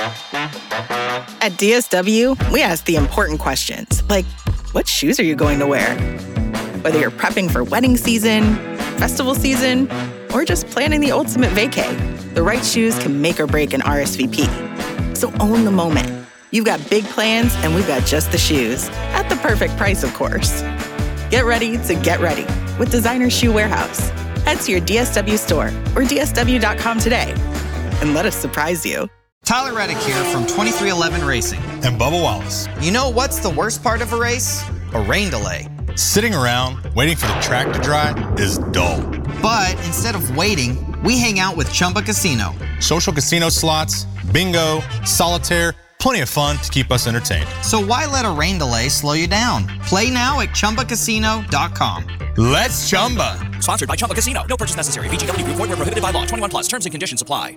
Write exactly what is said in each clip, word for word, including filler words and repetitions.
At D S W, we ask the important questions, like, what shoes are you going to wear? Whether you're prepping for wedding season, festival season, or just planning the ultimate vacay, the right shoes can make or break an R S V P. So own the moment. You've got big plans, and we've got just the shoes. At the perfect price, of course. Get ready to get ready with Designer Shoe Warehouse. Head to your D S W store or D S W dot com today and let us surprise you. Tyler Reddick here from twenty-three eleven Racing. And Bubba Wallace. You know what's the worst part of a race? A rain delay. Sitting around waiting for the track to dry is dull. But instead of waiting, we hang out with Chumba Casino. Social casino slots, bingo, solitaire, plenty of fun to keep us entertained. So why let a rain delay slow you down? Play now at Chumba Casino dot com. Let's Chumba. Sponsored by Chumba Casino. No purchase necessary. V G W Group. Void where prohibited by law. twenty-one plus. Terms and conditions apply.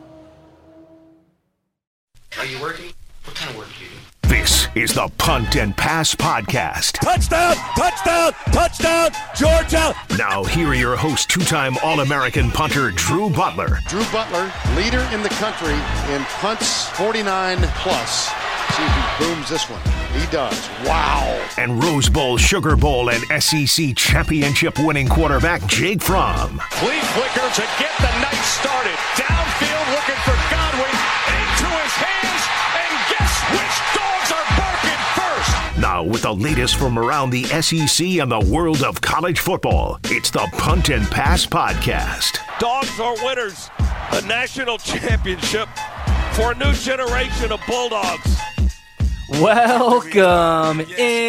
Are you working? What kind of work do you do? This is the Punt and Pass Podcast. Touchdown! Touchdown! Touchdown! Georgia! Now, here are your hosts, two-time All-American punter Drew Butler. Drew Butler, leader in the country in punts forty-nine plus. See if he booms this one. He does. Wow. And Rose Bowl, Sugar Bowl, and S E C championship winning quarterback Jake Fromm. Flea flicker to get the night started. Downfield looking for Godwin. Into his hands. And guess which dogs are barking first? Now, with the latest from around the S E C and the world of college football, it's the Punt and Pass Podcast. Dogs are winners. A national championship for a new generation of Bulldogs. Welcome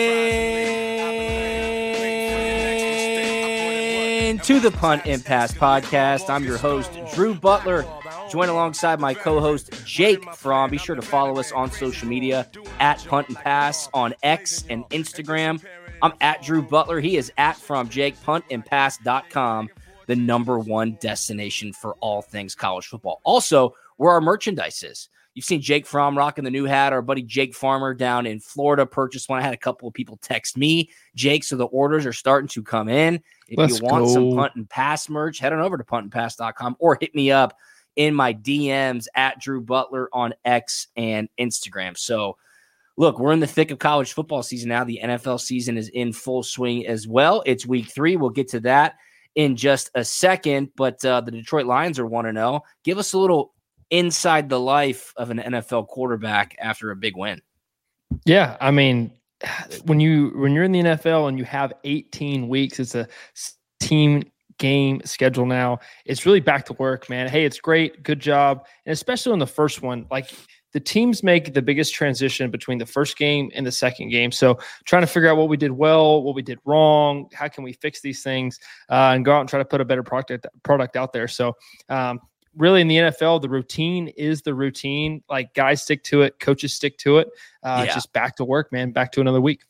in to the Punt and Pass Podcast. I'm your host, Drew Butler, joined alongside my co-host, Jake Fromm. Be sure to follow us on social media at Punt and Pass on X and Instagram. I'm at Drew Butler. He is at From Jake, punt and pass dot com, the number one destination for all things college football. Also, where our merchandise is. You've seen Jake Fromm rocking the new hat. Our buddy Jake Farmer down in Florida purchased one. I had a couple of people text me, Jake, so the orders are starting to come in. If Let's you want go. some Punt and Pass merch, head on over to punt and pass dot com or hit me up in my D Ms at Drew Butler on X and Instagram. So, look, we're in the thick of college football season now. The N F L season is in full swing as well. It's week three. We'll get to that in just a second, but uh, the Detroit Lions are one and oh. Give us a little inside the life of an N F L quarterback after a big win. Yeah, I mean, when you when you're in the N F L and you have eighteen weeks, it's a team game schedule now. It's really back to work, man. Hey, it's great, good job, and especially on the first one, like the teams make the biggest transition between the first game and the second game. So trying to figure out what we did well, what we did wrong, how can we fix these things, uh, and go out and try to put a better product product out there. So. Um, Really, in the N F L, the routine is the routine. Like, guys stick to it, coaches stick to it. Uh, Yeah. Just back to work, man. Back to another week.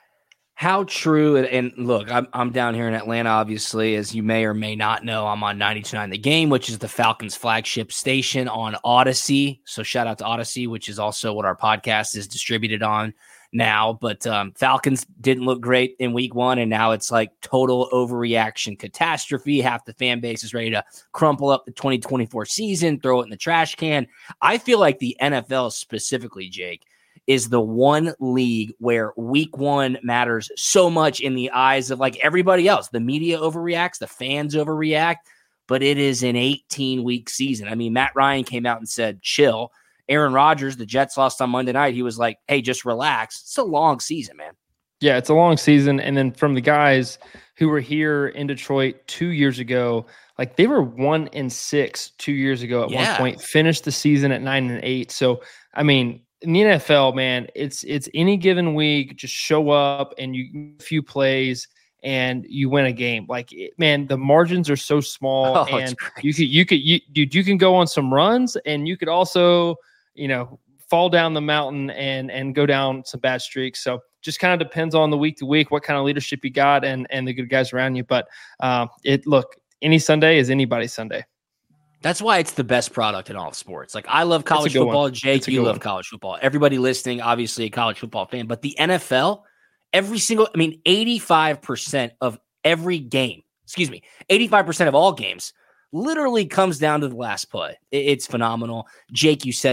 How true, and, and look, I'm I'm down here in Atlanta, obviously, as you may or may not know. I'm on ninety-two point nine The Game, which is the Falcons' flagship station on Odyssey. So shout out to Odyssey, which is also what our podcast is distributed on now. But um, Falcons didn't look great in week one, and now it's like total overreaction catastrophe. Half the fan base is ready to crumple up the twenty twenty-four season, throw it in the trash can. I feel like the N F L specifically, Jake, is the one league where week one matters so much in the eyes of like everybody else. The media overreacts, the fans overreact, but it is an eighteen-week season. I mean, Matt Ryan came out and said, chill. Aaron Rodgers, the Jets lost on Monday night. He was like, hey, just relax. It's a long season, man. Yeah, it's a long season. And then from the guys who were here in Detroit two years ago, like they were one and six two years ago at Yeah. one point, finished the season at nine and eight. So, I mean, in the N F L, man, it's it's any given week, just show up and you a few plays and you win a game. Like, it, man, the margins are so small, Oh, it's and crazy. you could you could you dude, you can go on some runs, and you could also, you know, fall down the mountain and and go down some bad streaks. So just kind of depends on the week to week, what kind of leadership you got and and the good guys around you. But um, it look, any Sunday is anybody's Sunday. That's why it's the best product in all of sports. Like, I love college good football. one. Jake, It's a you good love one. college football. Everybody listening, obviously a college football fan. But the N F L, every single, I mean, eighty-five percent of every game, excuse me, eighty-five percent of all games literally comes down to the last play. It- It's phenomenal. Jake, you said it.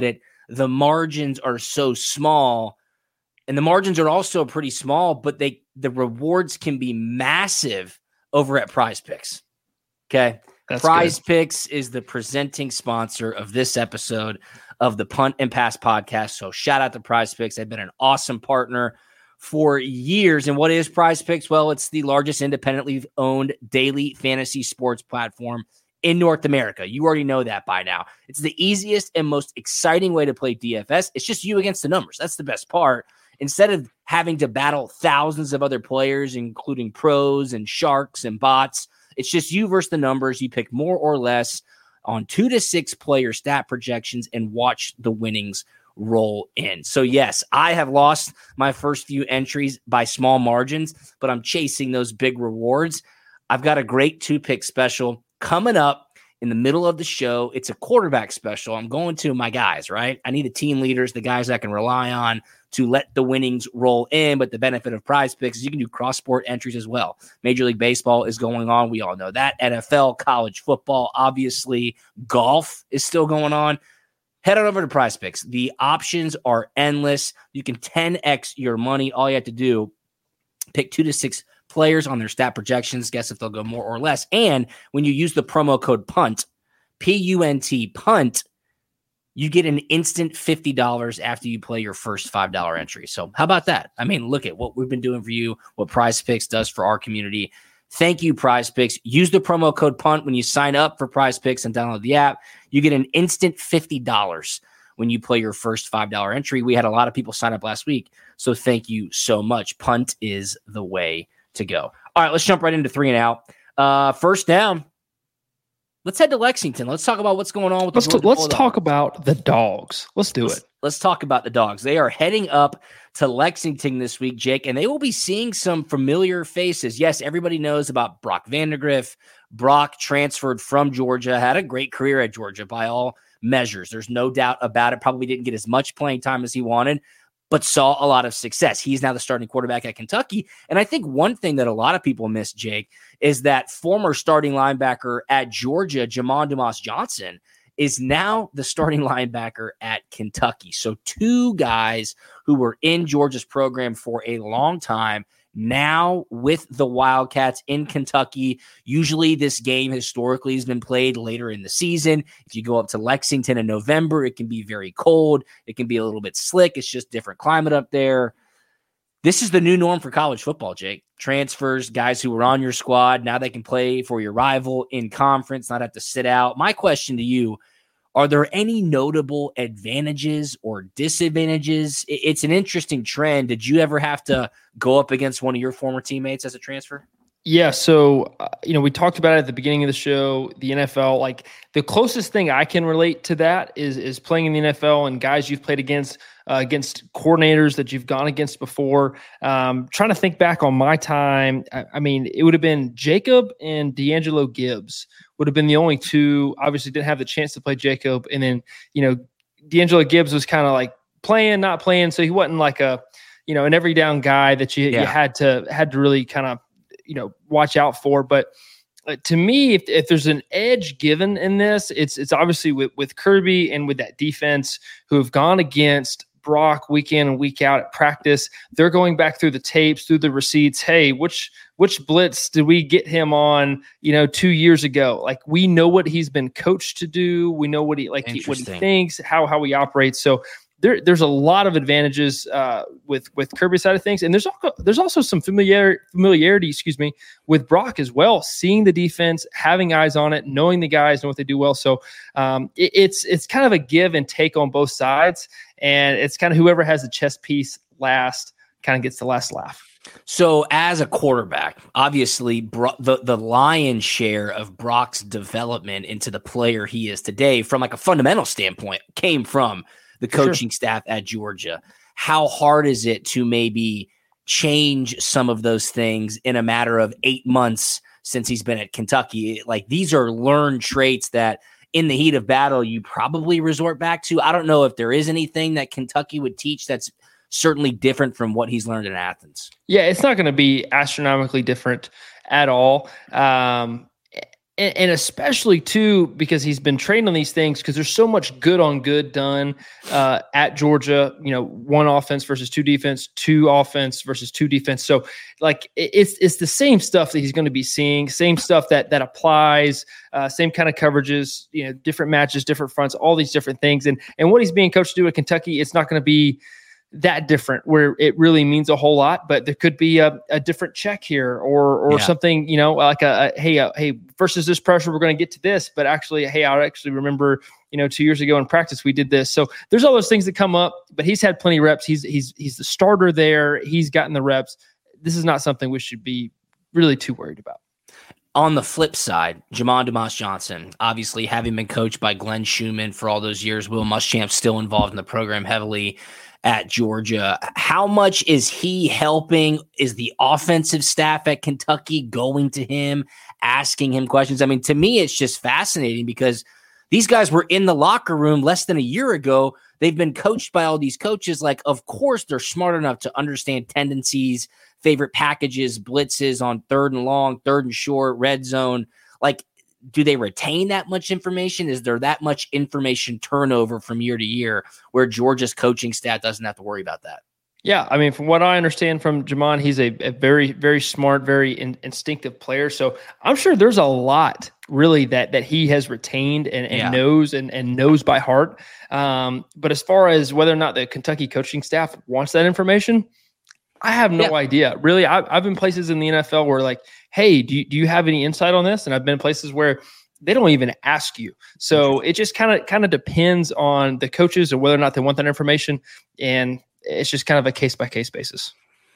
the margins are so small, and the margins are also pretty small, but they the rewards can be massive over at Prize Picks. Okay. That's Prize good. Picks is the presenting sponsor of this episode of the Punt and Pass podcast. So shout out to Prize Picks. They've been an awesome partner for years. And what is Prize Picks? Well, it's the largest independently owned daily fantasy sports platform in North America. You already know that by now. It's the easiest and most exciting way to play D F S. It's just you against the numbers. That's the best part. Instead of having to battle thousands of other players, including pros and sharks and bots, it's just you versus the numbers. You pick more or less on two to six player stat projections and watch the winnings roll in. So yes, I have lost my first few entries by small margins, but I'm chasing those big rewards. I've got a great two-pick special coming up in the middle of the show. It's a quarterback special. I'm going to my guys, right? I need the team leaders, the guys I can rely on to let the winnings roll in. But the benefit of Prize Picks is you can do cross-sport entries as well. Major League Baseball is going on. We all know that. N F L, college football, obviously. Golf is still going on. Head on over to Prize Picks. The options are endless. You can ten X your money. All you have to do, pick two to six players on their stat projections, guess if they'll go more or less. And when you use the promo code PUNT, P U N T, PUNT, you get an instant fifty dollars after you play your first five dollar entry. So how about that? I mean, look at what we've been doing for you, what Prize Picks does for our community. Thank you, Prize Picks. Use the promo code PUNT when you sign up for Prize Picks and download the app. You get an instant fifty dollars when you play your first five dollar entry. We had a lot of people sign up last week, so thank you so much. Punt is the way to go. All right, let's jump right into three and out. Uh, first down. Let's head to Lexington. Let's talk about what's going on with the Let's, t- let's talk about the Dogs. Let's do let's, it. Let's talk about the Dogs. They are heading up to Lexington this week, Jake, and they will be seeing some familiar faces. Yes, everybody knows about Brock Vandagriff. Brock transferred from Georgia, had a great career at Georgia by all measures. There's no doubt about it. Probably didn't get as much playing time as he wanted, but saw a lot of success. He's now the starting quarterback at Kentucky. And I think one thing that a lot of people miss, Jake, is that former starting linebacker at Georgia, Jamon Dumas Johnson, is now the starting linebacker at Kentucky. So two guys who were in Georgia's program for a long time, now with the Wildcats in Kentucky. Usually this game historically has been played later in the season. If you go up to Lexington in November, it can be very cold. It can be a little bit slick. It's just different climate up there. This is the new norm for college football, Jake. Transfers, guys who were on your squad, now they can play for your rival in conference, not have to sit out. My question to you, are there any notable advantages or disadvantages? It's an interesting trend. Did you ever have to go up against one of your former teammates as a transfer? Yeah, so, uh, you know, we talked about it at the beginning of the show, the N F L. Like, the closest thing I can relate to that is is playing in the N F L and guys you've played against, uh, against coordinators that you've gone against before. Um, trying to think back on my time, I, I mean, it would have been Jacob and D'Angelo Gibbs would have been the only two. Obviously didn't have the chance to play Jacob. And then, you know, D'Angelo Gibbs was kind of like playing, not playing. So he wasn't like a, you know, an every down guy that you, yeah. you had to, had to really kind of, you know, watch out for. But uh, to me, if, if there's an edge given in this, it's, it's obviously with, with Kirby and with that defense who have gone against Brock week in and week out at practice. They're going back through the tapes, through the receipts. Hey, which which blitz did we get him on, you know, two years ago? Like, we know what he's been coached to do. We know what he like he, what he thinks, how how he operates. So there there's a lot of advantages uh, with with Kirby's side of things, and there's also there's also some familiar familiarity, excuse me, with Brock as well. Seeing the defense, having eyes on it, knowing the guys, know what they do well. So um, it, it's it's kind of a give and take on both sides. And it's kind of whoever has the chess piece last kind of gets the last laugh. So as a quarterback, obviously Bro- the, the lion's share of Brock's development into the player he is today from like a fundamental standpoint came from the coaching sure. staff at Georgia. How hard is it to maybe change some of those things in a matter of eight months since he's been at Kentucky? Like, these are learned traits that in the heat of battle, you probably resort back to. I don't know if there is anything that Kentucky would teach that's certainly different from what he's learned in Athens. Yeah, it's not going to be astronomically different at all. Um, And, and especially, too, because he's been trained on these things, because there's so much good on good done uh, at Georgia, you know, one offense versus two defense, two offense versus two defense. So, like, it's it's the same stuff that he's going to be seeing, same stuff that that applies, uh, same kind of coverages, you know, different matches, different fronts, all these different things. And, and what he's being coached to do at Kentucky, it's not going to be that different where it really means a whole lot, but there could be a, a different check here or or yeah. something, you know, like a, a hey, a, hey, versus this pressure, we're going to get to this, but actually, hey, I actually remember, you know, two years ago in practice, we did this. So there's all those things that come up, but he's had plenty of reps. He's, he's, he's the starter there. He's gotten the reps. This is not something we should be really too worried about. On the flip side, Jamon Dumas Johnson, obviously having been coached by Glenn Schumann for all those years, Will Muschamp still involved in the program heavily at Georgia. How much is he helping? Is the offensive staff at Kentucky going to him, asking him questions? I mean, to me, it's just fascinating because these guys were in the locker room less than a year ago. They've been coached by all these coaches. Like, of course, they're smart enough to understand tendencies, favorite packages, blitzes on third and long, third and short, red zone. Like, do they retain that much information? Is there that much information turnover from year to year where Georgia's coaching staff doesn't have to worry about that? Yeah, I mean, from what I understand from Jamon, he's a, a very, very smart, very in, instinctive player. So I'm sure there's a lot really that that he has retained and, and yeah. knows and, and knows by heart. Um, but as far as whether or not the Kentucky coaching staff wants that information, I have no yeah. idea. Really, I've, I've been places in the N F L where like, hey, do you, do you have any insight on this? And I've been places where they don't even ask you. So it just kind of kind of depends on the coaches or whether or not they want that information. And it's just kind of a case-by-case basis.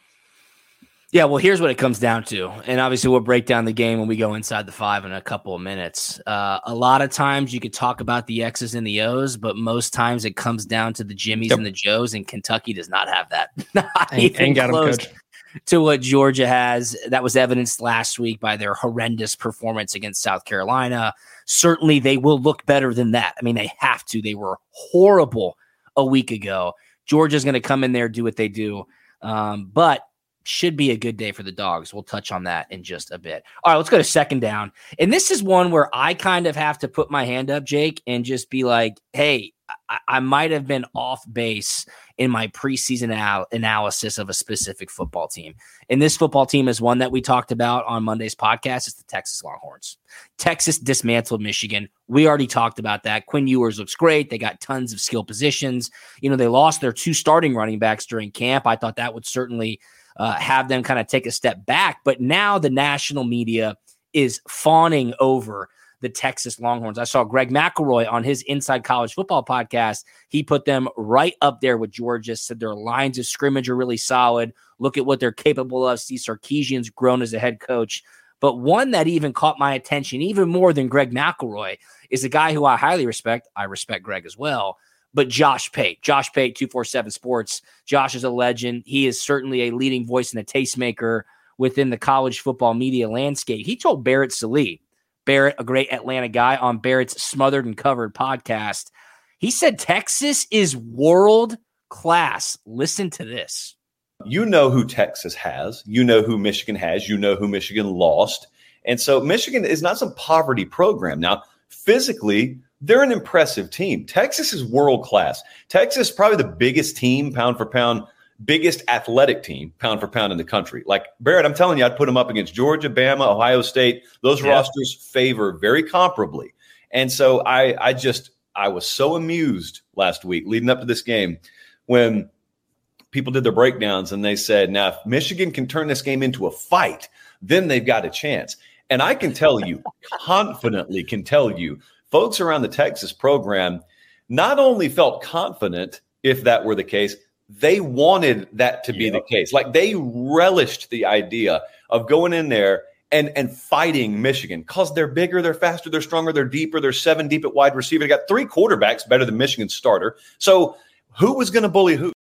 Yeah, well, here's what it comes down to. And obviously we'll break down the game when we go inside the five in a couple of minutes. Uh, a lot of times you could talk about the X's and the O's, but most times it comes down to the Jimmies yep. and the Joes, and Kentucky does not have that. Not ain't, even ain't got close them, coach. To what Georgia has. That was evidenced last week by their horrendous performance against South Carolina. Certainly they will look better than that. I mean, they have to. They were horrible a week ago. Georgia's going to come in there, do what they do. Um, but should be a good day for the Dogs. We'll touch on that in just a bit. All right, let's go to second down. And this is one where I kind of have to put my hand up, Jake, and just be like, hey, I, I might have been off base in my preseason al- analysis of a specific football team. And this football team is one that we talked about on Monday's podcast. It's the Texas Longhorns. Texas dismantled Michigan. We already talked about that. Quinn Ewers looks great. They got tons of skill positions. You know, they lost their two starting running backs during camp. I thought that would certainly uh, have them kind of take a step back. But now the national media is fawning over the Texas Longhorns. I saw Greg McElroy on his Inside College Football podcast. He put them right up there with Georgia, said their lines of scrimmage are really solid. Look at what they're capable of. Steve Sarkisian's grown as a head coach. But one that even caught my attention, even more than Greg McElroy, is a guy who I highly respect. I respect Greg as well. But Josh Pate. Josh Pate, two forty-seven Sports. Josh is a legend. He is certainly a leading voice and a tastemaker within the college football media landscape. He told Barrett Sallee, Barrett, a great Atlanta guy, on Barrett's Smothered and Covered podcast. He said Texas is world class. Listen to this. You know who Texas has. You know who Michigan has. You know who Michigan lost. And so Michigan is not some poverty program. Now, physically, they're an impressive team. Texas is world class. Texas is probably the biggest team, pound for pound, biggest athletic team, pound for pound in the country. Like Barrett, I'm telling you, I'd put them up against Georgia, Bama, Ohio State. Those yeah. rosters favor very comparably. And so I, I just, I was so amused last week leading up to this game when people did their breakdowns and they said, now, if Michigan can turn this game into a fight, then they've got a chance. And I can tell you, confidently can tell you, folks around the Texas program not only felt confident if that were the case, they wanted that to be yep. the case. Like they relished the idea of going in there and, and fighting Michigan because they're bigger, they're faster, they're stronger, they're deeper, they're seven deep at wide receiver. They got three quarterbacks better than Michigan's starter. So who was going to bully who?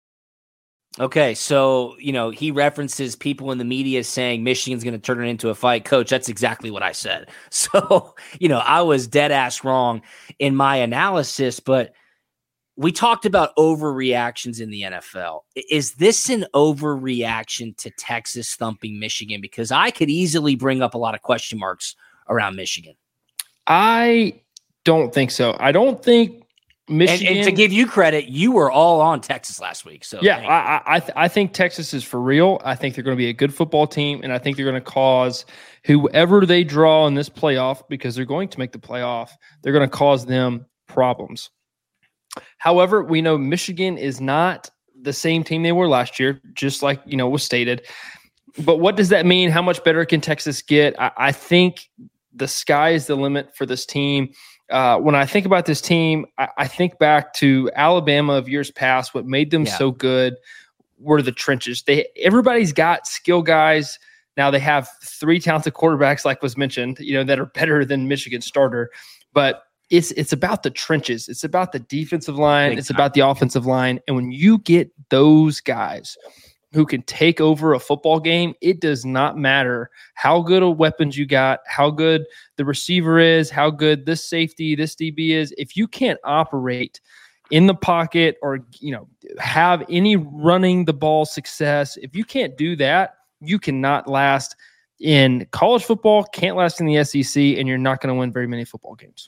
Okay, so, you know, he references people in the media saying Michigan's going to turn it into a fight. Coach, that's exactly what I said. So, you know, I was dead ass wrong in my analysis, but we talked about overreactions in the N F L. Is this an overreaction to Texas thumping Michigan? Because I could easily bring up a lot of question marks around Michigan. I don't think so. I don't think Michigan. And, and to give you credit, you were all on Texas last week. So yeah, I I, th- I think Texas is for real. I think they're going to be a good football team, and I think they're going to cause whoever they draw in this playoff, because they're going to make the playoff, they're going to cause them problems. However, we know Michigan is not the same team they were last year, just like, you know, was stated. But what does that mean? How much better can Texas get? I, I think the sky is the limit for this team. Uh, when I think about this team, I, I think back to Alabama of years past. What made them yeah. so good were the trenches. They everybody's got skill guys. Now they have three talented quarterbacks, like was mentioned, you know, that are better than Michigan's starter. But it's it's about the trenches. It's about the defensive line. Big it's time. About the offensive line. And when you get those guys who can take over a football game, it does not matter how good of weapons you got, how good the receiver is, how good this safety, this D B is. If you can't operate in the pocket or, you know, have any running the ball success, if you can't do that, you cannot last in college football, can't last in the S E C, and you're not going to win very many football games.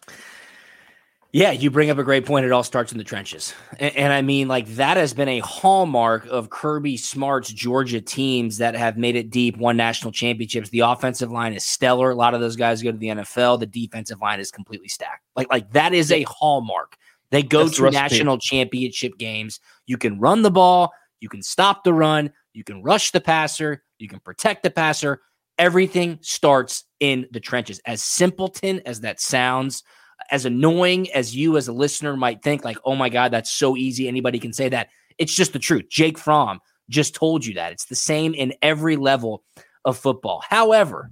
Yeah, you bring up a great point. It all starts in the trenches. And, and I mean, like, that has been a hallmark of Kirby Smart's Georgia teams that have made it deep, won national championships. The offensive line is stellar. A lot of those guys go to the N F L. The defensive line is completely stacked. Like, like that is a hallmark. They go That's to the national championship games. You can run the ball. You can stop the run. You can rush the passer. You can protect the passer. Everything starts in the trenches. As simpleton as that sounds, as annoying as you as a listener might think, like, oh my God, that's so easy, anybody can say that. It's just the truth. Jake Fromm just told you that. It's the same in every level of football. However,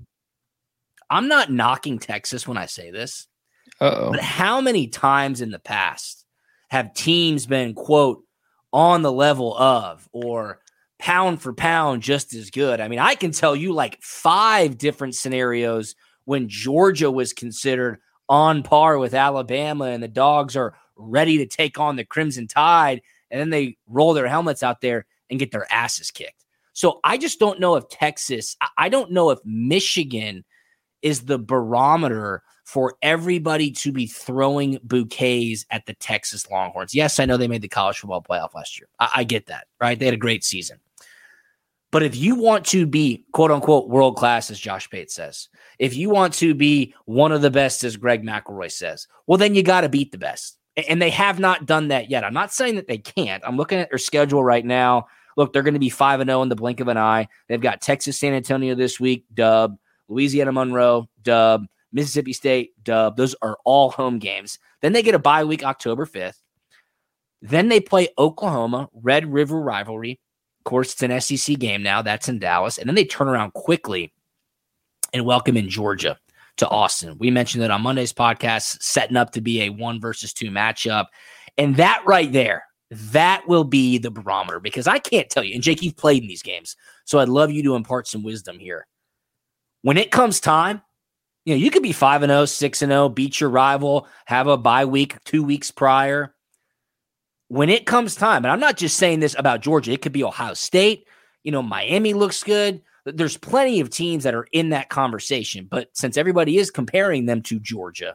I'm not knocking Texas when I say this. Uh-oh. But how many times in the past have teams been, quote, on the level of, or pound for pound just as good? I mean, I can tell you like five different scenarios when Georgia was considered on par with Alabama and the Dogs are ready to take on the Crimson Tide, and then they roll their helmets out there and get their asses kicked. So I just don't know if Texas, I don't know if Michigan is the barometer for everybody to be throwing bouquets at the Texas Longhorns. Yes, I know they made the college football playoff last year. I, I get that, right? They had a great season. But if you want to be, quote unquote, world class, as Josh Pate says, if you want to be one of the best, as Greg McElroy says, well, then you got to beat the best. And they have not done that yet. I'm not saying that they can't. I'm looking at their schedule right now. Look, they're going to be five and oh in the blink of an eye. They've got Texas San Antonio this week, dub. Louisiana Monroe, dub. Mississippi State, dub. Those are all home games. Then they get a bye week October fifth. Then they play Oklahoma, Red River rivalry. Of course, it's an S E C game now. That's in Dallas. And then they turn around quickly and welcome in Georgia to Austin. We mentioned it on Monday's podcast, setting up to be a one versus two matchup. And that right there, that will be the barometer, because I can't tell you, and Jake, you've played in these games, so I'd love you to impart some wisdom here. When it comes time, you know, you could be five and oh, six and oh, beat your rival, have a bye week two weeks prior. When it comes time, and I'm not just saying this about Georgia, it could be Ohio State, you know, Miami looks good. There's plenty of teams that are in that conversation, but since everybody is comparing them to Georgia,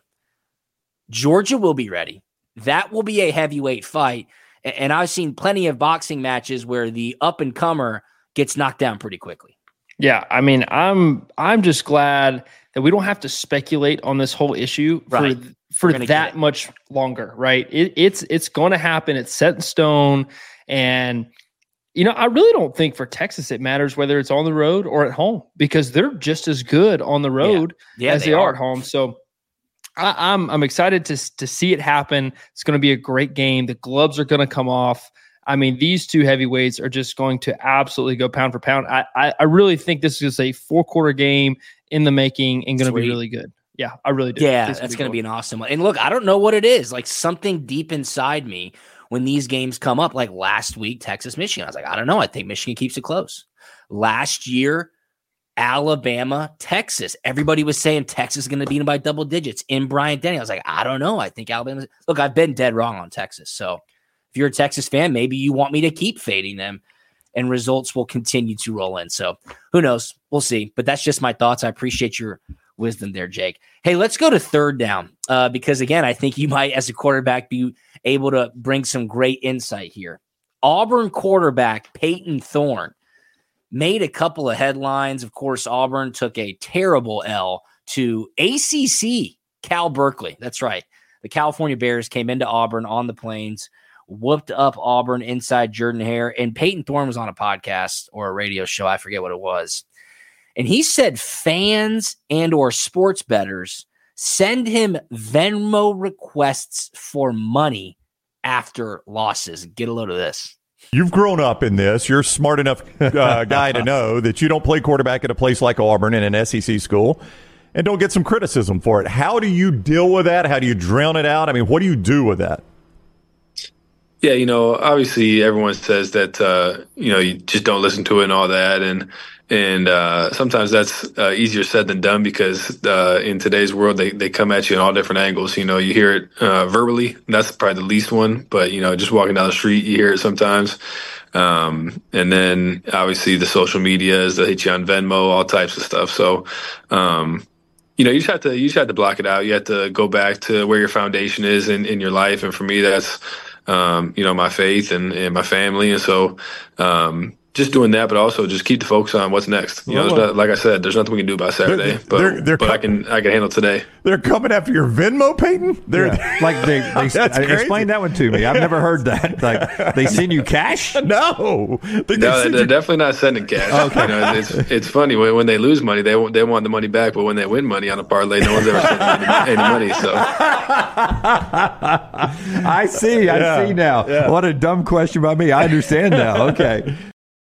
Georgia will be ready. That will be a heavyweight fight, and I've seen plenty of boxing matches where the up-and-comer gets knocked down pretty quickly. Yeah, I mean, I'm I'm just glad that we don't have to speculate on this whole issue right. for for that much longer, right? It, it's it's going to happen. It's set in stone, and you know, I really don't think for Texas it matters whether it's on the road or at home, because they're just as good on the road yeah. Yeah, as they, they are. are at home. So I, I'm I'm excited to to see it happen. It's going to be a great game. The gloves are going to come off. I mean, these two heavyweights are just going to absolutely go pound for pound. I I, I really think this is a four quarter game in the making and going to be really good. Yeah, I really do. Yeah, that's going to cool. be an awesome one. And look, I don't know what it is. Like, something deep inside me when these games come up, like last week, Texas, Michigan, I was like, I don't know. I think Michigan keeps it close. Last year, Alabama, Texas. Everybody was saying Texas is going to beat them by double digits in Bryant-Denny. I was like, I don't know. I think Alabama. Look, I've been dead wrong on Texas. So if you're a Texas fan, maybe you want me to keep fading them, and results will continue to roll in. So who knows? We'll see. But that's just my thoughts. I appreciate your wisdom there, Jake. Hey, let's go to third down uh, because, again, I think you might, as a quarterback, be able to bring some great insight here. Auburn quarterback Peyton Thorne made a couple of headlines. Of course, Auburn took a terrible L to A C C Cal Berkeley. That's right. The California Bears came into Auburn on the Plains, whooped up Auburn inside Jordan-Hare, and Peyton Thorne was on a podcast or a radio show. I forget what it was. And he said fans and or sports bettors send him Venmo requests for money after losses. Get a load of this. You've grown up in this. You're a smart enough uh, guy to know that you don't play quarterback at a place like Auburn in an S E C school and don't get some criticism for it. How do you deal with that? How do you drown it out? I mean, what do you do with that? Yeah, you know, obviously everyone says that, uh, you know, you just don't listen to it and all that. And and uh, sometimes that's uh, easier said than done because uh, in today's world, they, they come at you in all different angles. You know, you hear it uh, verbally. That's probably the least one. But, you know, just walking down the street, you hear it sometimes. Um, and then obviously the social media is they hit you on Venmo, all types of stuff. So, um, you know, you just have to you just have to block it out. You have to go back to where your foundation is in, in your life. And for me, that's Um, you know, my faith and, and my family. And so um, just doing that, but also just keep the focus on what's next. You know, there's not, like I said, there's nothing we can do about Saturday, they're, but, they're, they're but com- I can I can handle today. They're coming after your Venmo, Peyton? They're yeah. Like they, they That's crazy. Explain that one to me. I've never heard that. Like they send you cash? No. They, no, they're you- definitely not sending cash. Okay. You know, it's it's funny when, when they lose money, they want, they want the money back, but when they win money on a parlay, no one's ever sending any, any money. So I see. I yeah. see now. Yeah. What a dumb question by me. I understand now. Okay.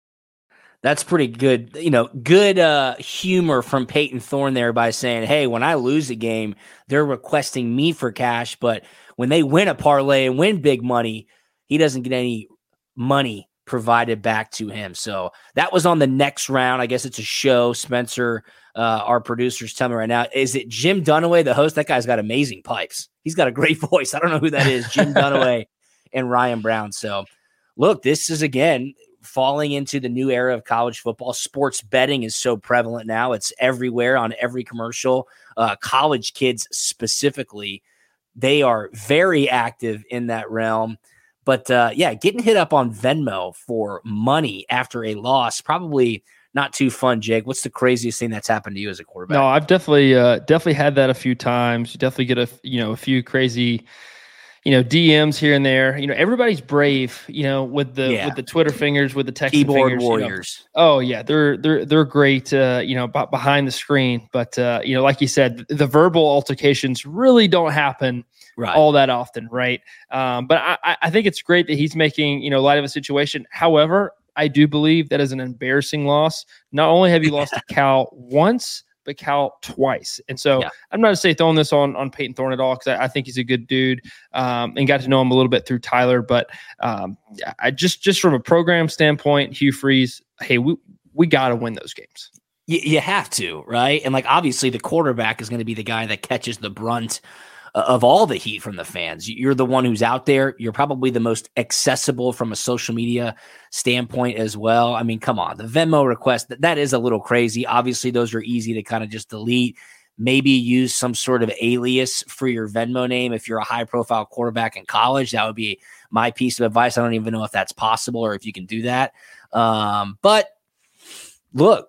That's pretty good, you know, good uh, humor from Peyton Thorne there by saying, hey, when I lose a game, they're requesting me for cash. But when they win a parlay and win big money, he doesn't get any money provided back to him. So that was on the next round. I guess it's a show. Spencer, uh, our producers, tell me right now, is it Jim Dunaway, the host? That guy's got amazing pipes. He's got a great voice. I don't know who that is, Jim Dunaway and Ryan Brown. So look, this is, again, falling into the new era of college football. Sports betting is so prevalent now. It's everywhere on every commercial. Uh, college kids specifically, they are very active in that realm. But uh, yeah, getting hit up on Venmo for money after a loss, probably not too fun, Jake. What's the craziest thing that's happened to you as a quarterback? No, I've definitely uh, definitely had that a few times. You definitely get a you know a few crazy you know, D Ms here and there. You know, everybody's brave, you know, with the yeah. with the Twitter fingers, with the text keyboard fingers, warriors. You know. Oh yeah, they're they're they're great, uh, you know, b- behind the screen. But uh, you know, like you said, the verbal altercations really don't happen right. all that often, right? Um, but I, I think it's great that he's making, you know, light of a situation. However, I do believe that is an embarrassing loss. Not only have you lost to Cal once, but Cal twice. And so yeah. I'm not to say throwing this on, on Peyton Thorne at all, because I, I think he's a good dude um, and got to know him a little bit through Tyler. But um, I just just from a program standpoint, Hugh Freeze, hey, we, we got to win those games. You, you have to, right? And like, obviously the quarterback is going to be the guy that catches the brunt of all the heat from the fans. You're the one who's out there. You're probably the most accessible from a social media standpoint as well. I mean, come on, the Venmo request, that, that is a little crazy. Obviously, those are easy to kind of just delete. Maybe use some sort of alias for your Venmo name. If you're a high profile quarterback in college, that would be my piece of advice. I don't even know if that's possible or if you can do that. Um, but look,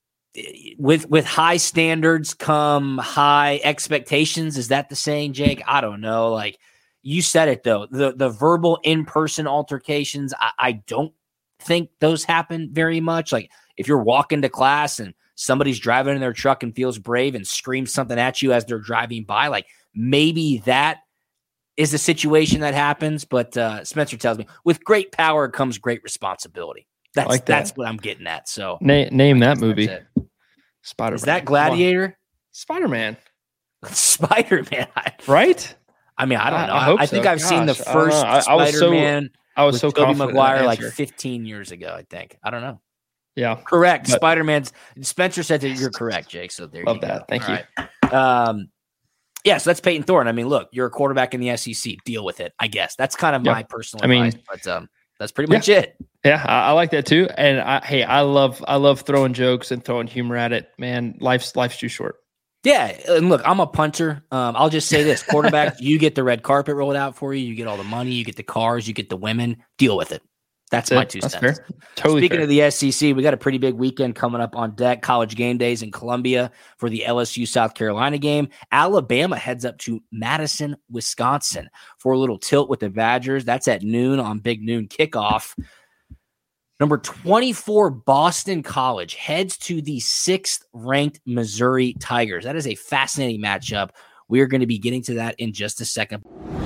With with high standards come high expectations. Is that the saying, Jake? I don't know. Like you said it though. The the verbal in-person altercations, I, I don't think those happen very much. Like if you're walking to class and somebody's driving in their truck and feels brave and screams something at you as they're driving by, like maybe that is a situation that happens. But uh, Spencer tells me with great power comes great responsibility. That's like that. That's what I'm getting at. So Na- name that movie. Spider-Man. Is that Gladiator? Spider-Man. Spider-Man. Right? I mean, I don't know. I, I, hope I think so. I've Gosh, seen the first I, I was Spider-Man. So, I was with so Tobey confident Maguire in that like answer. fifteen years ago, I think. I don't know. Yeah. Correct. But, Spider-Man's Spencer said that you're correct, Jake. So there love you go. that. Thank All you. Right. Um, yeah, so that's Peyton Thorne. I mean, look, you're a quarterback in the S E C. Deal with it, I guess. That's kind of yeah. my personal I mean, advice. But um, that's pretty much yeah. it. Yeah, I, I like that too. And I, hey, I love I love throwing jokes and throwing humor at it. Man, life's life's too short. Yeah, and look, I'm a punter. Um, I'll just say this: quarterback, you get the red carpet rolled out for you. You get all the money. You get the cars. You get the women. Deal with it. That's, That's my two That's cents. Fair. Totally Speaking fair. of the S E C, we got a pretty big weekend coming up on deck. College game days in Columbia for the L S U South Carolina game. Alabama heads up to Madison, Wisconsin for a little tilt with the Badgers. That's at noon on Big Noon Kickoff. Number twenty-four, Boston College heads to the sixth-ranked Missouri Tigers. That is a fascinating matchup. We are going to be getting to that in just a second.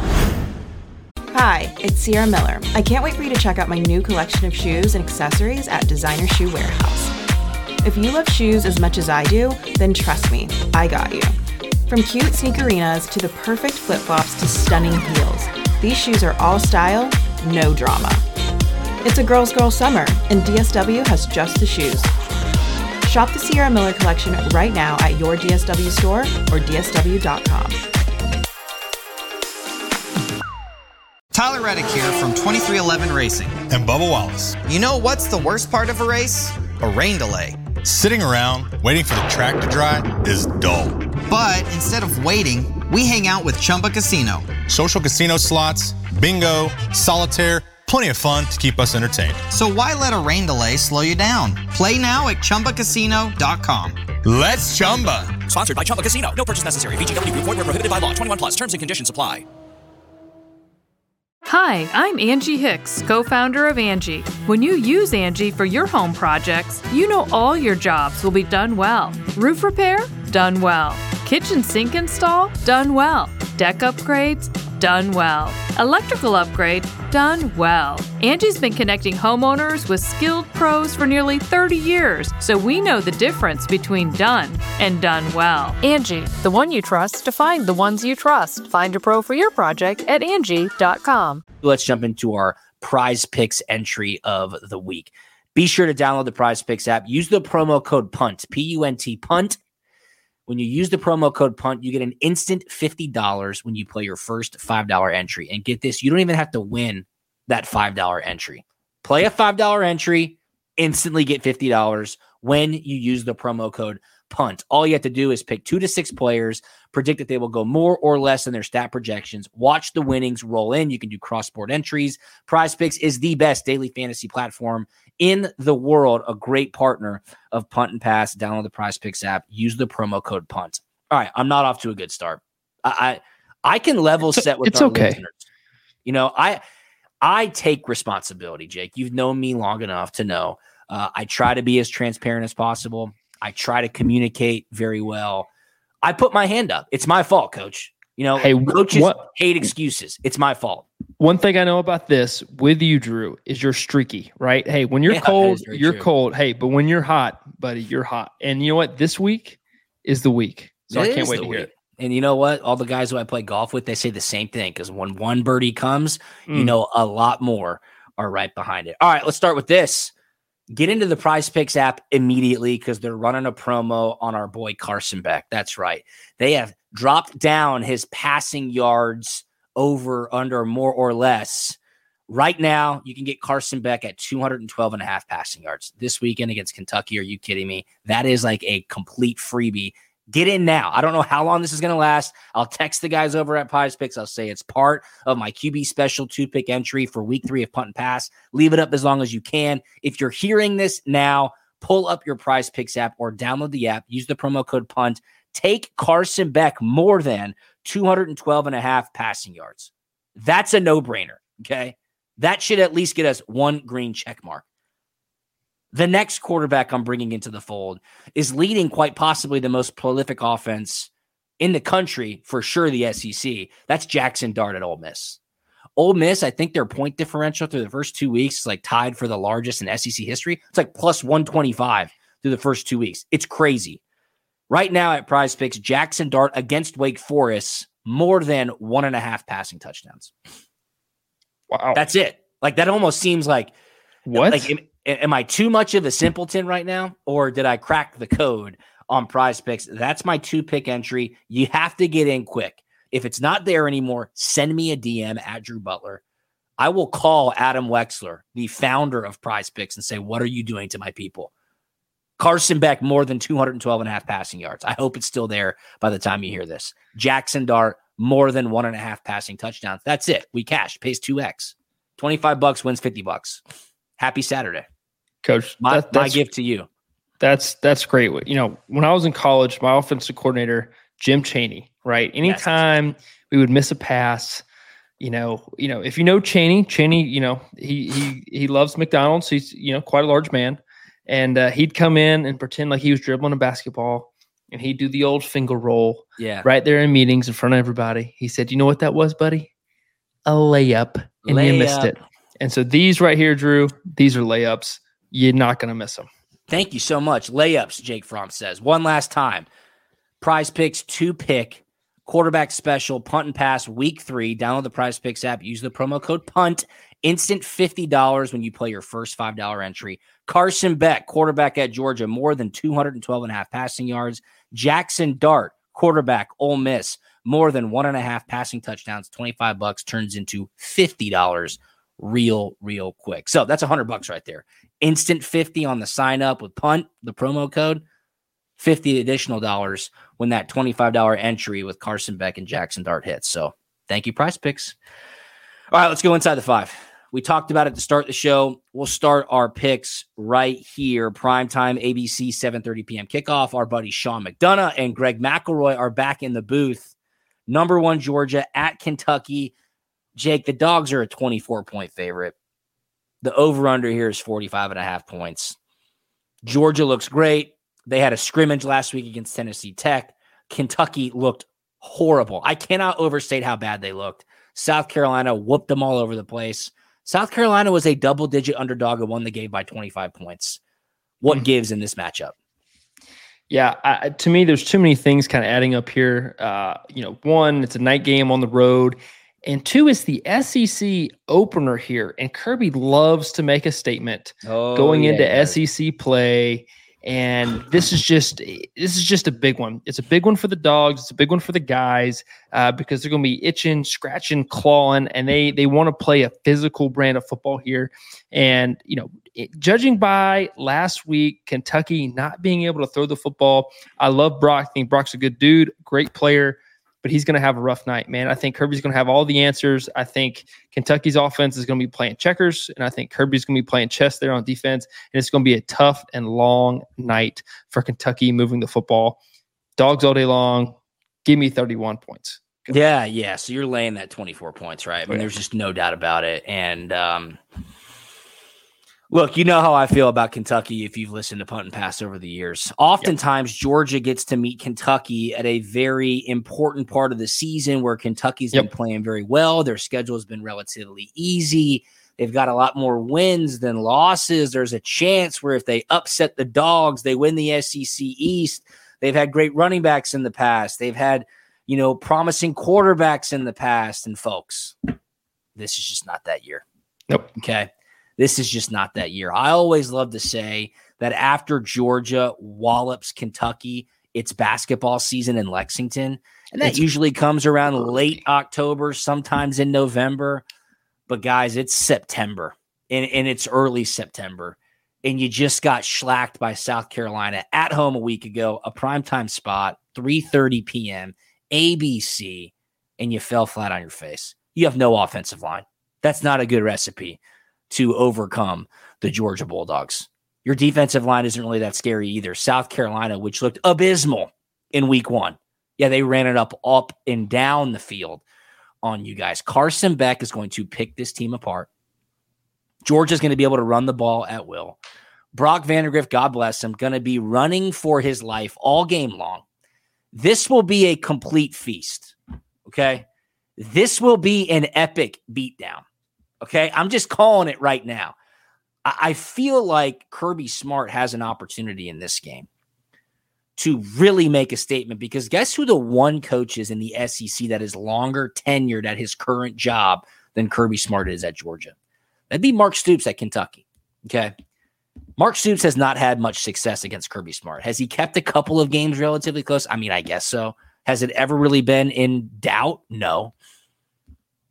Hi, it's Sierra Miller. I can't wait for you to check out my new collection of shoes and accessories at Designer Shoe Warehouse. If you love shoes as much as I do, then trust me, I got you. From cute sneakerinas to the perfect flip-flops to stunning heels, these shoes are all style, no drama. It's a girl's girl summer, and D S W has just the shoes. Shop the Sierra Miller collection right now at your D S W store or D S W dot com. Tyler Reddick here from twenty-three eleven Racing. And Bubba Wallace. You know what's the worst part of a race? A rain delay. Sitting around waiting for the track to dry is dull. But instead of waiting, we hang out with Chumba Casino. Social casino slots, bingo, solitaire, plenty of fun to keep us entertained. So why let a rain delay slow you down? Play now at Chumba Casino dot com. Let's Chumba. Sponsored by Chumba Casino. No purchase necessary. V G W Group. Void where prohibited by law. twenty-one plus. Terms and conditions apply. Hi, I'm Angie Hicks, co-founder of Angie. When you use Angie for your home projects, you know all your jobs will be done well. Roof repair? Done well. Kitchen sink install? Done well. Deck upgrades? Done well. Electrical upgrade? Done well. Angie's been connecting homeowners with skilled pros for nearly thirty years, so we know the difference between done and done well. Angie, the one you trust to find the ones you trust. Find a pro for your project at Angie dot com. Let's jump into our Prize Picks entry of the week. Be sure to download the Prize Picks app. Use the promo code PUNT, P U N T, PUNT. When you use the promo code PUNT, you get an instant fifty dollars when you play your first five dollar entry. And get this, you don't even have to win that five dollar entry. Play a five dollar entry, instantly get fifty dollars when you use the promo code PUNT. All you have to do is pick two to six players, predict that they will go more or less than their stat projections, watch the winnings roll in. You can do cross-sport entries. Prize Picks is the best daily fantasy platform in the world, a great partner of Punt and Pass. Download the Prize Picks app. Use the promo code PUNT. All right, I'm not off to a good start. I I, I can level it's, set with it's our okay. listeners. You know, I I take responsibility, Jake. You've known me long enough to know uh, I try to be as transparent as possible. I try to communicate very well. I put my hand up. It's my fault, Coach. You know, hey, coaches what, hate excuses. It's my fault. One thing I know about this with you, Drew, is you're streaky, right? Hey, when you're Yeah, cold, you're true. cold. Hey, but when you're hot, buddy, you're hot. And you know what? This week is the week. So It I can't is wait the to hear week. it. And you know what? All the guys who I play golf with, they say the same thing because when one birdie comes, you Mm. know a lot more are right behind it. All right, let's start with this. Get into the Prize Picks app immediately because they're running a promo on our boy Carson Beck. That's right. They have dropped down his passing yards over, under, more or less. Right now, you can get Carson Beck at two twelve and a half passing yards this weekend against Kentucky. Are you kidding me? That is like a complete freebie. Get in now. I don't know how long this is going to last. I'll text the guys over at Prize Picks. I'll say it's part of my Q B special two-pick entry for week three of Punt and Pass. Leave it up as long as you can. If you're hearing this now, pull up your Prize Picks app or download the app. Use the promo code PUNT. Take Carson Beck more than two twelve and a half passing yards. That's a no-brainer, okay? That should at least get us one green check mark. The next quarterback I'm bringing into the fold is leading quite possibly the most prolific offense in the country, for sure the S E C. That's Jackson Dart at Ole Miss. Ole Miss, I think their point differential through the first two weeks is like tied for the largest in S E C history. It's like plus one twenty-five through the first two weeks. It's crazy. Right now at Prize Picks, Jackson Dart against Wake Forest, more than one and a half passing touchdowns. Wow. That's it. Like that almost seems like what? Like, am, am I too much of a simpleton right now, or did I crack the code on Prize Picks? That's my two-pick entry. You have to get in quick. If it's not there anymore, send me a D M at Drew Butler. I will call Adam Wexler, the founder of Prize Picks, and say, what are you doing to my people? Carson Beck, more than two twelve and a half passing yards. I hope it's still there by the time you hear this. Jackson Dart, more than one and a half passing touchdowns. That's it. We cash. Pays two X. twenty-five bucks wins fifty bucks. Happy Saturday. Coach, my, that, my gift to you. That's that's great. You know, when I was in college, my offensive coordinator, Jim Chaney, right? Anytime yes. we would miss a pass, you know, you know, if you know Chaney, Chaney, you know, he he he loves McDonald's. He's, you know, quite a large man. And uh, he'd come in and pretend like he was dribbling a basketball, and he'd do the old finger roll yeah. right there in meetings in front of everybody. He said, you know what that was, buddy? A layup, and layup. you missed it. And so these right here, Drew, these are layups. You're not going to miss them. Thank you so much. Layups, Jake Fromm says. One last time. Prize Picks two pick, quarterback special, punt and pass, week three. Download the Prize Picks app. Use the promo code PUNT. Instant fifty dollars when you play your first five dollars entry. Carson Beck, quarterback at Georgia, more than two twelve and a half passing yards. Jackson Dart, quarterback, Ole Miss, more than one and a half passing touchdowns. twenty-five bucks turns into fifty dollars real, real quick. So that's one hundred bucks right there. Instant fifty on the sign up with PUNT, the promo code. fifty additional dollars when that twenty-five dollars entry with Carson Beck and Jackson Dart hits. So thank you, Prize Picks. All right, let's go inside the five. We talked about it to start the show. We'll start our picks right here. Primetime A B C, seven thirty p.m. kickoff. Our buddy Sean McDonough and Greg McElroy are back in the booth. Number one, Georgia at Kentucky. Jake, the Dogs are a twenty-four point favorite. The over-under here is forty-five and a half points. Georgia looks great. They had a scrimmage last week against Tennessee Tech. Kentucky looked horrible. I cannot overstate how bad they looked. South Carolina whooped them all over the place. South Carolina was a double-digit underdog and won the game by twenty-five points. What mm-hmm. gives in this matchup? Yeah, I, to me, there's too many things kind of adding up here. Uh, you know, one, it's a night game on the road. And two, it's the S E C opener here. And Kirby loves to make a statement oh, going yeah, into yeah. S E C play. And this is just this is just a big one. It's a big one for the Dogs. It's a big one for the guys uh, because they're going to be itching, scratching, clawing, and they they want to play a physical brand of football here. And you know, it, judging by last week, Kentucky not being able to throw the football, I love Brock. I think Brock's a good dude, great player, but he's going to have a rough night, man. I think Kirby's going to have all the answers. I think Kentucky's offense is going to be playing checkers, and I think Kirby's going to be playing chess there on defense, and it's going to be a tough and long night for Kentucky moving the football. Dogs all day long. Give me thirty-one points. Go. Yeah, yeah. So you're laying that twenty-four points, right? I mean, yeah. there's just no doubt about it. And um, look, you know how I feel about Kentucky if you've listened to Punt and Pass over the years. Oftentimes, yep. Georgia gets to meet Kentucky at a very important part of the season where Kentucky's yep. been playing very well. Their schedule has been relatively easy. They've got a lot more wins than losses. There's a chance where if they upset the Dogs, they win the S E C East. They've had great running backs in the past. They've had, you know, promising quarterbacks in the past. And folks, this is just not that year. Nope. Okay. This is just not that year. I always love to say that after Georgia wallops Kentucky, it's basketball season in Lexington. And that it's usually comes around late October, sometimes in November. But guys, it's September and, and it's early September. And you just got shellacked by South Carolina at home a week ago, a primetime spot, three thirty p.m., A B C, and you fell flat on your face. You have no offensive line. That's not a good recipe to overcome the Georgia Bulldogs. Your defensive line isn't really that scary either. South Carolina, which looked abysmal in week one. Yeah, they ran it up, up and down the field on you guys. Carson Beck is going to pick this team apart. Georgia's going to be able to run the ball at will. Brock Vandagriff, God bless him, going to be running for his life all game long. This will be a complete feast, okay? This will be an epic beatdown, okay? I'm just calling it right now. I, I feel like Kirby Smart has an opportunity in this game to really make a statement because guess who the one coach is in the S E C that is longer tenured at his current job than Kirby Smart is at Georgia? That'd be Mark Stoops at Kentucky, okay? Mark Stoops has not had much success against Kirby Smart. Has he kept a couple of games relatively close? I mean, I guess so. Has it ever really been in doubt? No.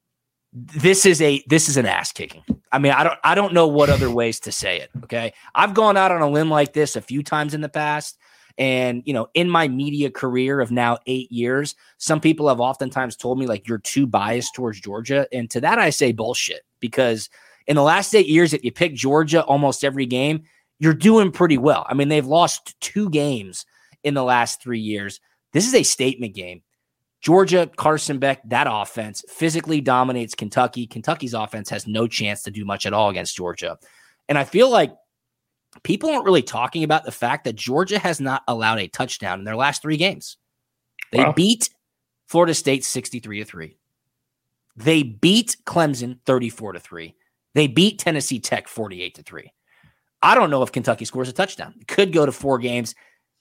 This is a this is an ass kicking. I mean, I don't I don't know what other ways to say it. Okay. I've gone out on a limb like this a few times in the past. And, you know, in my media career of now eight years, some people have oftentimes told me like you're too biased towards Georgia. And to that I say bullshit, because in the last eight years, if you pick Georgia almost every game, you're doing pretty well. I mean, they've lost two games in the last three years. This is a statement game. Georgia, Carson Beck, that offense physically dominates Kentucky. Kentucky's offense has no chance to do much at all against Georgia. And I feel like people aren't really talking about the fact that Georgia has not allowed a touchdown in their last three games. They wow. beat Florida State sixty-three to three. They beat Clemson thirty-four to three. They beat Tennessee Tech forty-eight to three. I don't know if Kentucky scores a touchdown. It could go to four games.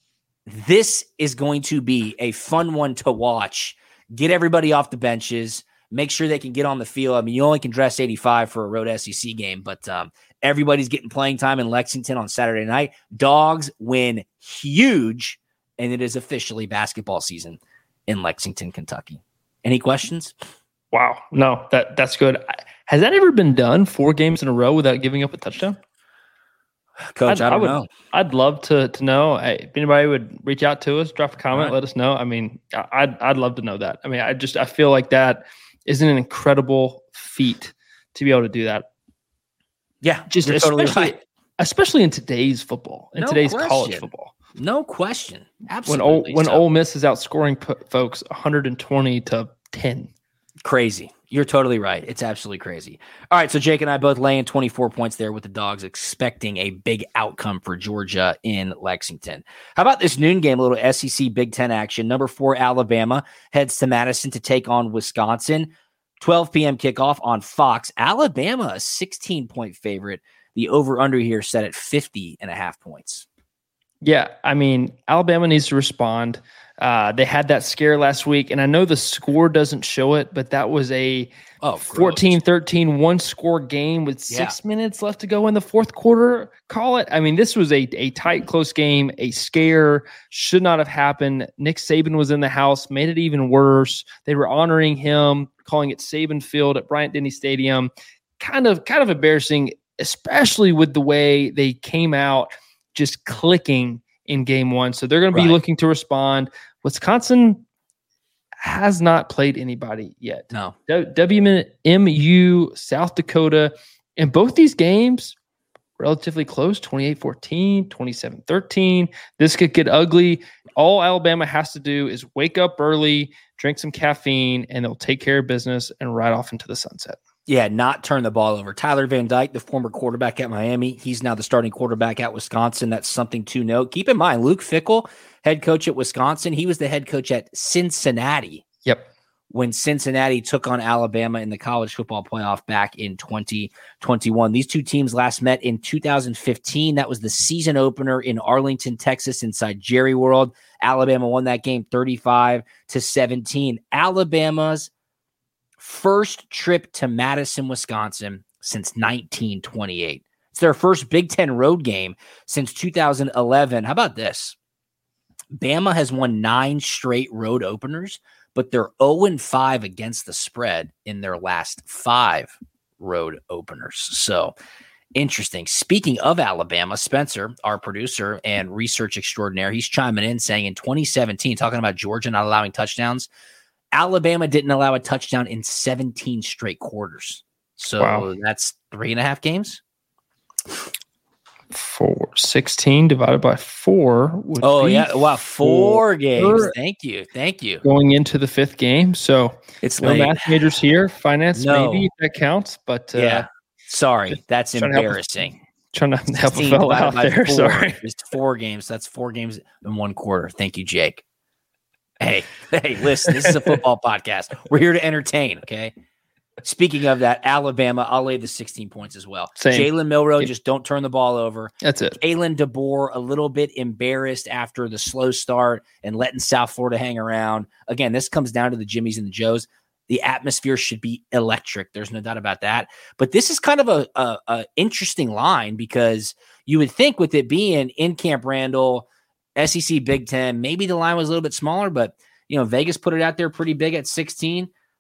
This is going to be a fun one to watch. Get everybody off the benches. Make sure they can get on the field. I mean, you only can dress eighty-five for a road S E C game, but um, everybody's getting playing time in Lexington on Saturday night. Dogs win huge, and it is officially basketball season in Lexington, Kentucky. Any questions? Wow. No, that that's good. Has that ever been done, four games in a row without giving up a touchdown? Coach, I'd, I don't I would, know. I'd love to to know. I, if anybody would reach out to us, drop a comment, right. let us know. I mean, I, I'd I'd love to know that. I mean, I just I feel like that is an incredible feat to be able to do that. Yeah, just you're especially totally right. especially in today's football, in No today's question. college football. No question. When Ole, Absolutely. when so. Ole Miss is outscoring p- folks one hundred twenty to ten. Crazy. You're totally right. It's absolutely crazy. All right, so Jake and I both laying twenty-four points there with the Dogs, expecting a big outcome for Georgia in Lexington. How about this noon game, a little S E C Big Ten action? Number four, Alabama heads to Madison to take on Wisconsin. twelve p.m. kickoff on Fox. Alabama, a sixteen-point favorite. The over-under here set at fifty and a half points. Yeah, I mean, Alabama needs to respond. Uh, they had that scare last week, and I know the score doesn't show it, but that was a oh, fourteen thirteen one-score game with six yeah. minutes left to go in the fourth quarter. Call it. I mean, this was a, a tight, close game, a scare. Should not have happened. Nick Saban was in the house, made it even worse. They were honoring him, calling it Saban Field at Bryant-Denny Stadium. Kind of, kind of embarrassing, especially with the way they came out just clicking in game one. So they're going to be right. looking to respond. Wisconsin has not played anybody yet. No. W M U, South Dakota, and both these games relatively close, twenty-eight fourteen, twenty-seven thirteen. This could get ugly. All Alabama has to do is wake up early, drink some caffeine, and they'll take care of business and ride off into the sunset. Yeah, not turn the ball over. Tyler Van Dyke, the former quarterback at Miami, he's now the starting quarterback at Wisconsin. That's something to note. Keep in mind, Luke Fickell, head coach at Wisconsin, he was the head coach at Cincinnati. Yep. When Cincinnati took on Alabama in the college football playoff back in twenty twenty-one. These two teams last met in two thousand fifteen. That was the season opener in Arlington, Texas, inside Jerry World. Alabama won that game thirty-five to seventeen. Alabama's first trip to Madison, Wisconsin since nineteen twenty-eight. It's their first Big Ten road game since two thousand eleven. How about this? Bama has won nine straight road openers, but they're oh and five against the spread in their last five road openers. So interesting. Speaking of Alabama, Spencer, our producer and research extraordinaire, he's chiming in saying in twenty seventeen, talking about Georgia not allowing touchdowns, Alabama didn't allow a touchdown in seventeen straight quarters. So wow. That's three and a half games. Four, sixteen divided by four. Would oh, be yeah. Wow. Four, four games. Thank you. Thank you. Going into the fifth game. So it's no late. Math majors here. Finance, no. maybe, if that counts. But uh, yeah. Sorry. That's trying embarrassing. To help, trying to help a fellow out there. Four. Sorry. It's four games. That's four games in one quarter. Thank you, Jake. Hey, hey, listen, this is a football podcast. We're here to entertain, okay? Speaking of that, Alabama, I'll lay the sixteen points as well. Jalen Milroe, just don't turn the ball over. That's it. Kalen DeBoer, a little bit embarrassed after the slow start and letting South Florida hang around. Again, this comes down to the Jimmies and the Joes. The atmosphere should be electric. There's no doubt about that. But this is kind of a, a, a interesting line because you would think with it being in Camp Randall, S E C Big Ten, maybe the line was a little bit smaller, but you know, Vegas put it out there pretty big at sixteen.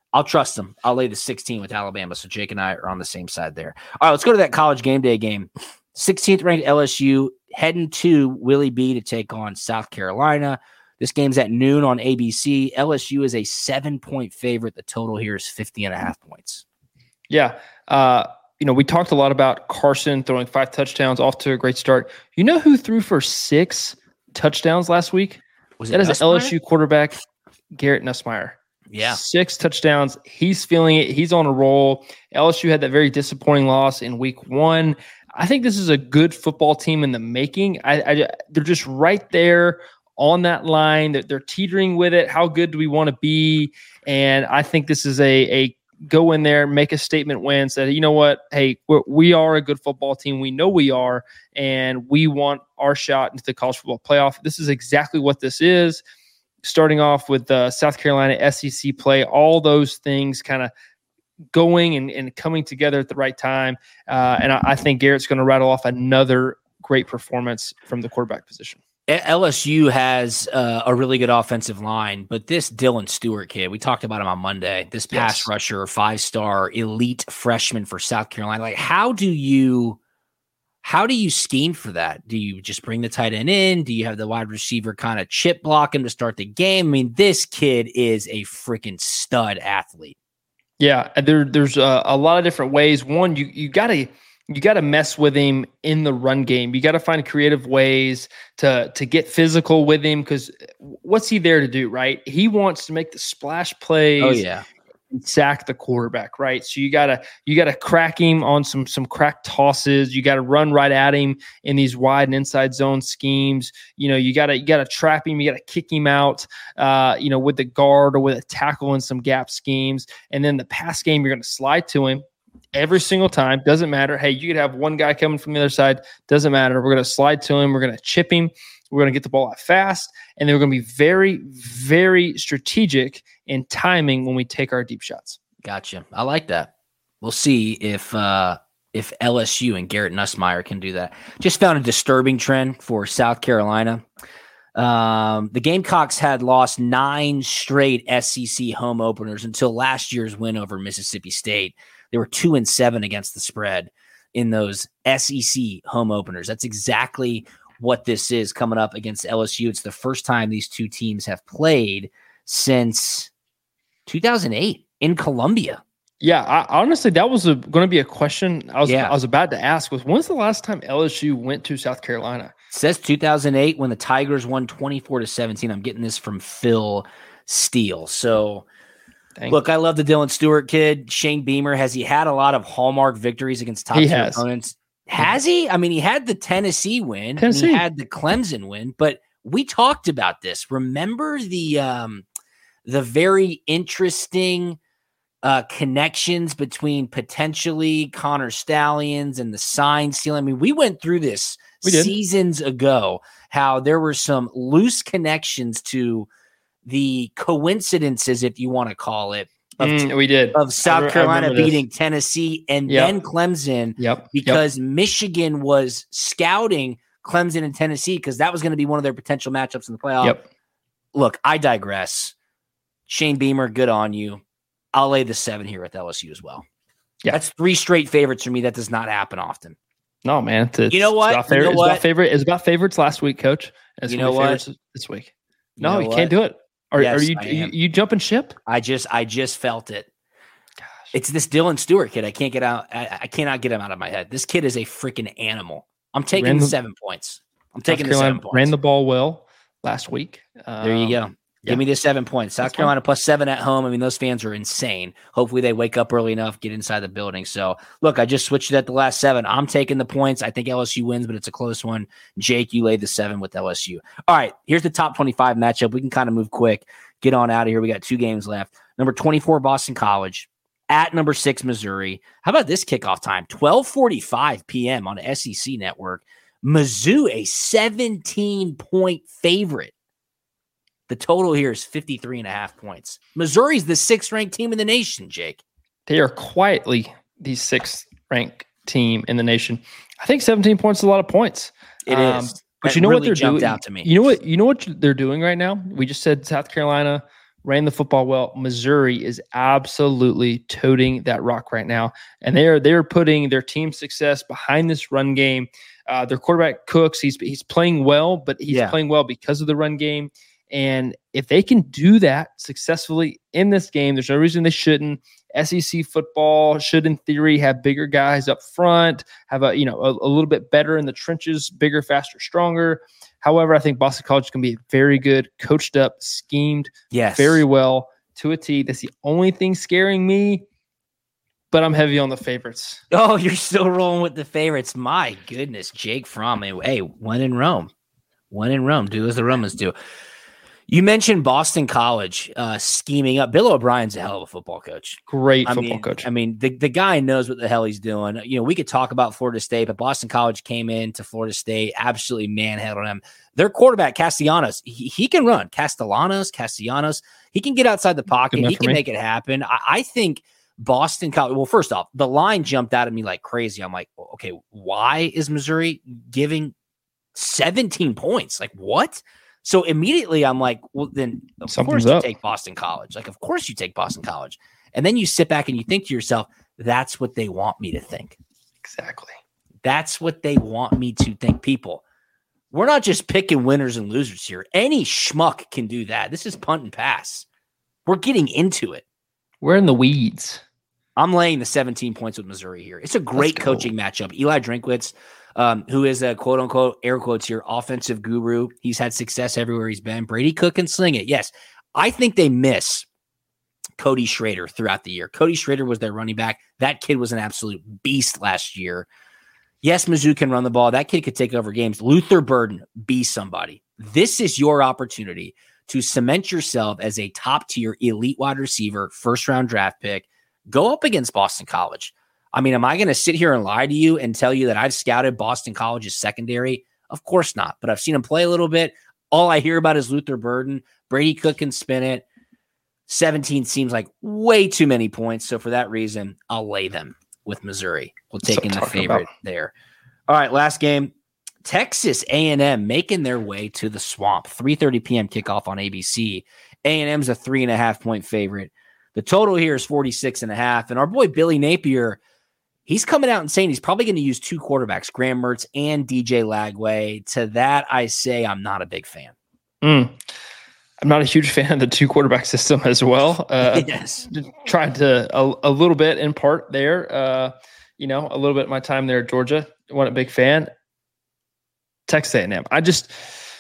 I'll trust them. I'll lay the sixteen with Alabama. So Jake and I are on the same side there. All right, let's go to that college game day game. sixteenth ranked L S U heading to Willie B to take on South Carolina. This game's at noon on A B C. L S U is a seven-point favorite. The total here is fifty and a half points. Yeah. Uh, you know, we talked a lot about Carson throwing five touchdowns, off to a great start. You know who threw for six touchdowns last week? Was that it is an L S U quarterback, Garrett Nussmeier. Yeah. Six touchdowns. He's feeling it. He's on a roll. L S U had that very disappointing loss in week one. I think this is a good football team in the making. I, I they're just right there on that line. They're, they're teetering with it. How good do we want to be? And I think this is a, a go in there, make a statement win, say, you know what? Hey, we're, we are a good football team. We know we are, and we want our shot into the college football playoff. This is exactly what this is. Starting off with the South Carolina S E C play, all those things kind of going and, and coming together at the right time. Uh, and I, I think Garrett's going to rattle off another great performance from the quarterback position. L S U has uh, a really good offensive line, but this Dylan Stewart kid, we talked about him on Monday, this pass Yes. rusher, five-star elite freshman for South Carolina. Like, how do you how do you scheme for that? Do you just bring the tight end in? Do you have the wide receiver kind of chip block him to start the game? I mean, this kid is a freaking stud athlete. Yeah, and there, there's a, a lot of different ways. One, you you got to you got to mess with him in the run game. You got to find creative ways to to get physical with him, because what's he there to do, right? He wants to make the splash plays. Oh yeah, and sack the quarterback, right? So you gotta you gotta crack him on some some crack tosses. You gotta run right at him in these wide and inside zone schemes. You know, you gotta you gotta trap him. You gotta kick him out. Uh, you know, with the guard or with a tackle in some gap schemes. And then the pass game, you're gonna slide to him every single time. Doesn't matter. Hey, you could have one guy coming from the other side. Doesn't matter. We're gonna slide to him. We're gonna chip him. We're going to get the ball out fast, and then we're going to be very, very strategic in timing when we take our deep shots. Gotcha. I like that. We'll see if uh, if L S U and Garrett Nussmeier can do that. Just found a disturbing trend for South Carolina. Um, the Gamecocks had lost nine straight S E C home openers until last year's win over Mississippi State. They were two and seven against the spread in those S E C home openers. That's exactly what this is coming up against L S U. It's the first time these two teams have played since two thousand eight in Columbia. Yeah, I, honestly, that was going to be a question I was Yeah. I was about to ask. Was when's the last time L S U went to South Carolina? It says two thousand eight when the Tigers won twenty-four to seventeen. I'm getting this from Phil Steele. So, Dang. look, I love the Dylan Stewart kid. Shane Beamer, has he had a lot of hallmark victories against top He tier has. opponents? Has he? I mean, he had the Tennessee win. and Tennessee. He had the Clemson win, but we talked about this. Remember the um, the very interesting uh, connections between potentially Connor Stallions and the sign stealing? I mean, we went through this We did. seasons ago, how there were some loose connections to the coincidences, if you want to call it, of, Mm, we did. of South I re- I Carolina remember this. beating Tennessee and Yep. then Clemson Yep. because Michigan was scouting Clemson and Tennessee because that was going to be one of their potential matchups in the playoff. Yep. Look, I digress. Shane Beamer, good on you. I'll lay the seven here with L S U as well. Yeah. That's three straight favorites for me. That does not happen often. No, man. It's, You know what? It's about, favorite, You know it's what? about favorite. It's about favorites last week, Coach. It's You gonna know be what? favorites this week. You No, know you what? can't do it. Are, Yes, are you, I you am. you jumping ship? I just I just felt it. It's this Dylan Stewart kid. I can't get out. I, I cannot get him out of my head. This kid is a freaking animal. I'm taking Ran the the- seven points. I'm South taking the Carolina seven points. ran the ball well last week. There you go. Um, Give yeah. me the seven points. South That's fine. Carolina plus seven at home. I mean, those fans are insane. Hopefully they wake up early enough, get inside the building. So, look, I just switched it at the last seven. I'm taking the points. I think L S U wins, but it's a close one. Jake, you laid the seven with L S U. All right, here's the top twenty-five matchup. We can kind of move quick, get on out of here. We got two games left. Number twenty-four, Boston College at number six, Missouri. How about this kickoff time? twelve forty-five p.m. on S E C Network. Mizzou, a seventeen-point favorite. The total here is fifty-three and a half points. Missouri's the sixth ranked team in the nation, Jake. They are quietly the sixth ranked team in the nation. I think seventeen points is a lot of points. It is. But That you know what really they're jumped doing? out to me. You know what? You know what they're doing right now? We just said South Carolina ran the football well. Missouri is absolutely toting that rock right now, and they're they're putting their team success behind this run game. Uh, their quarterback Cooks, he's he's playing well, but he's Yeah. playing well because of the run game. And if they can do that successfully in this game, there's no reason they shouldn't. S E C football should, in theory, have bigger guys up front, have a you know a, a little bit better in the trenches, bigger, faster, stronger. However, I think Boston College can be very good, coached up, schemed Yes. very well to a T. That's the only thing scaring me, but I'm heavy on the favorites. Oh, you're still rolling with the favorites. My goodness, Jake Fromm. Hey, one in Rome. One in Rome. Do as the Romans do. You mentioned Boston College uh, scheming up. Bill O'Brien's a hell of a football coach. Great I football mean, coach. I mean, the, the guy knows what the hell he's doing. You know, we could talk about Florida State, but Boston College came into Florida State, absolutely manhandled them. Their quarterback, Castellanos, he, he can run. Castellanos, Castellanos, he can get outside the pocket. He can me. make it happen. I, I think Boston College, well, first off, the line jumped out at me like crazy. I'm like, okay, why is Missouri giving seventeen points? Like, what? So immediately I'm like, well, then of Something's course you up. take Boston College. Like, of course you take Boston College. And then you sit back and you think to yourself, that's what they want me to think. Exactly. That's what they want me to think. People, we're not just picking winners and losers here. Any schmuck can do that. This is punt and pass. We're getting into it. We're in the weeds. I'm laying the seventeen points with Missouri here. It's a great Let's go. coaching matchup. Eli Drinkwitz, um, who is a quote unquote air quotes here offensive guru. He's had success everywhere he's been. Brady Cook can sling it. Yes, I think they miss Cody Schrader throughout the year. Cody Schrader was their running back. That kid was an absolute beast last year. Yes, Mizzou can run the ball. That kid could take over games. Luther Burden, be somebody. This is your opportunity to cement yourself as a top-tier elite wide receiver, first-round draft pick. Go up against Boston College. I mean, am I going to sit here and lie to you and tell you that I've scouted Boston College's secondary? Of course not, but I've seen him play a little bit. All I hear about is Luther Burden. Brady Cook can spin it. seventeen seems like way too many points. So for that reason, I'll lay them with Missouri. We'll take in the favorite about. there. All right, last game. Texas A and M making their way to the Swamp. three thirty p.m. kickoff on A B C. A and M's a three and a half point favorite. The total here is forty-six and a half. And our boy Billy Napier, he's coming out and saying he's probably going to use two quarterbacks, Graham Mertz and D J Lagway. To that, I say I'm not a big fan. Mm. I'm not a huge fan of the two quarterback system as well. Uh, yes. Tried to a, a little bit in part there. Uh, you know, a little bit of my time there at Georgia. Wasn't a big fan. Texas A and M. I just,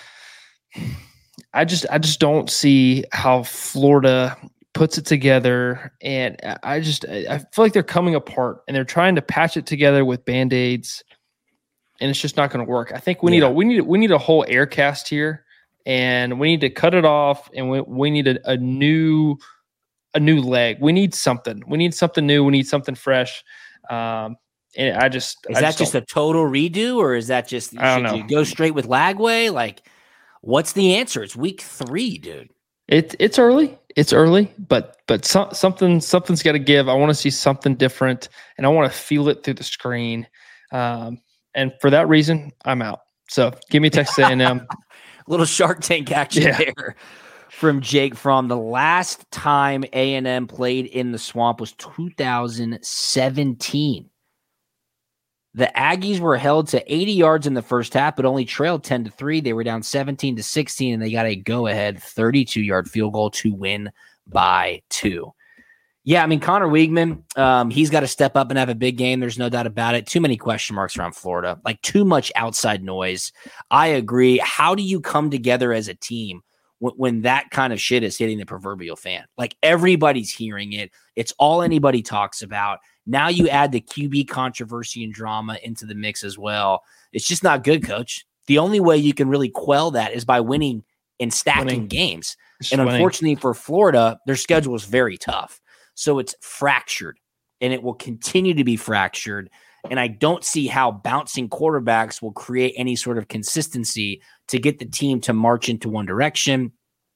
I just, I just don't see how Florida puts it together, and I just, I feel like they're coming apart, and they're trying to patch it together with Band-Aids, and it's just not going to work. I think we need Yeah. a, we need, we need a whole air cast here, and we need to cut it off, and we, we need a, a new, a new leg. We need something. We need something new. We need something fresh. Um, and I just, Is I that just, just don't- a total redo, or is that just, I don't should know. you go straight with Lagway? Like, what's the answer? It's week three, dude. It, it's early. It's early, but but so, something something's got to give. I want to see something different, and I want to feel it through the screen. Um, and for that reason, I'm out. So give me Texas A and M. Little Shark Tank action Yeah. there from Jake Fromm. The last time A and M played in the Swamp was two thousand seventeen. The Aggies were held to eighty yards in the first half, but only trailed ten to three. They were down seventeen to sixteen, and they got a go-ahead thirty-two yard field goal to win by two. Yeah, I mean, Connor Weigman, um, he's got to step up and have a big game. There's no doubt about it. Too many question marks around Florida, like too much outside noise. I agree. How do you come together as a team when, when that kind of shit is hitting the proverbial fan? Like, everybody's hearing it. It's all anybody talks about. Now you add the Q B controversy and drama into the mix as well. It's just not good, Coach. The only way you can really quell that is by winning and stacking Winning. games. Just And winning. unfortunately for Florida, their schedule is very tough. So it's fractured, and it will continue to be fractured. And I don't see how bouncing quarterbacks will create any sort of consistency to get the team to march into one direction.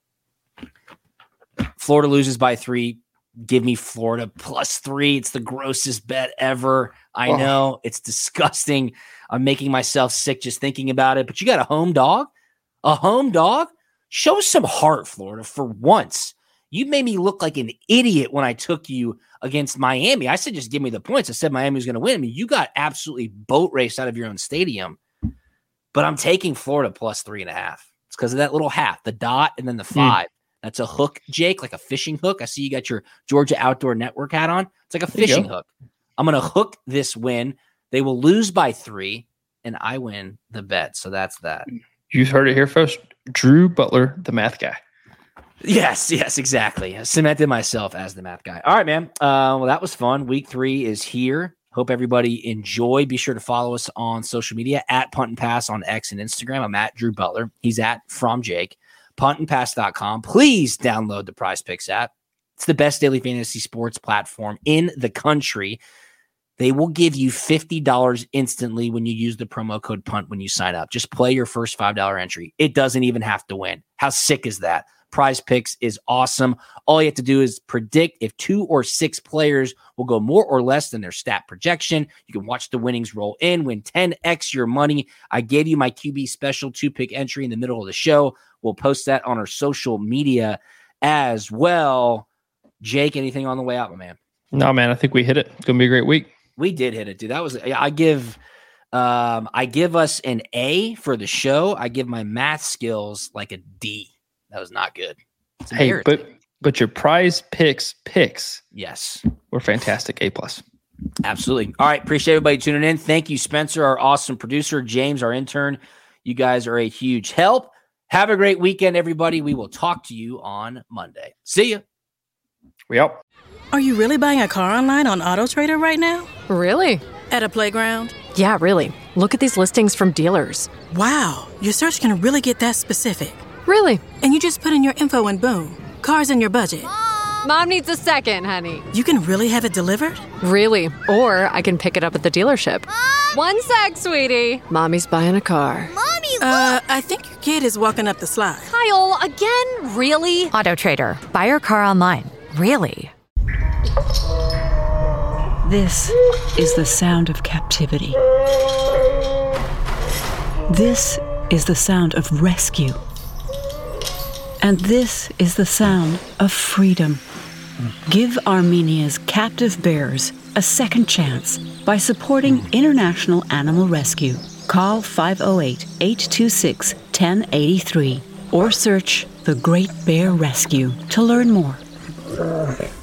Florida loses by three. Give me Florida plus three. It's the grossest bet ever. I Oh. know it's disgusting. I'm making myself sick just thinking about it, but you got a home dog, a home dog. Show some heart, Florida, for once. You made me look like an idiot when I took you against Miami. I said, just give me the points. I said Miami was going to win. I mean, you got absolutely boat raced out of your own stadium. But I'm taking Florida plus three and a half. It's because of that little half, the dot, and then the five. Mm. That's a hook, Jake, like a fishing hook. I see you got your Georgia Outdoor Network hat on. It's like a fishing hook. I'm going to hook this win. They will lose by three, and I win the bet. So that's that. You heard it here first. Drew Butler, the math guy. Yes, yes, exactly. I cemented myself as the math guy. All right, man. Uh, well, that was fun. Week three is here. Hope everybody enjoyed. Be sure to follow us on social media at Punt and Pass on X and Instagram. I'm at Drew Butler. He's at From Jake. punt and pass dot com. Please download the Prize Picks app. It's the best daily fantasy sports platform in the country. They will give you fifty dollars instantly when you use the promo code PUNT when you sign up. Just play your first five dollars entry. It doesn't even have to win. How sick is that? Prize Picks is awesome. All you have to do is predict if two or six players will go more or less than their stat projection. You can watch the winnings roll in, win ten x your money. I gave you my Q B special two-pick entry in the middle of the show. We'll post that on our social media as well. Jake, anything on the way out, my man? No, man, I think we hit it. It's going to be a great week. We did hit it, dude. That was I give um, I give us an A for the show. I give my math skills like a D. That was not good. Hey, but but your Prize Picks picks, yes, were fantastic. A plus. Absolutely. All right, appreciate everybody tuning in. Thank you, Spencer, our awesome producer, James, our intern. You guys are a huge help. Have a great weekend, everybody. We will talk to you on Monday. See you. We out. Are you really buying a car online on AutoTrader right now? Really? At a playground? Yeah, really. Look at these listings from dealers. Wow, your search can really get that specific. Really? And you just put in your info and boom, car's in your budget. Mom, Mom needs a second, honey. You can really have it delivered? Really. Or I can pick it up at the dealership. Mom! One sec, sweetie. Mommy's buying a car. Mommy, look! Uh, I think your kid is walking up the slide. Kyle, again? Really? AutoTrader. Buy your car online. Really? This is the sound of captivity. This is the sound of rescue. And this is the sound of freedom. Give Armenia's captive bears a second chance by supporting International Animal Rescue. Call five oh eight, eight two six, one oh eight three or search The Great Bear Rescue to learn more.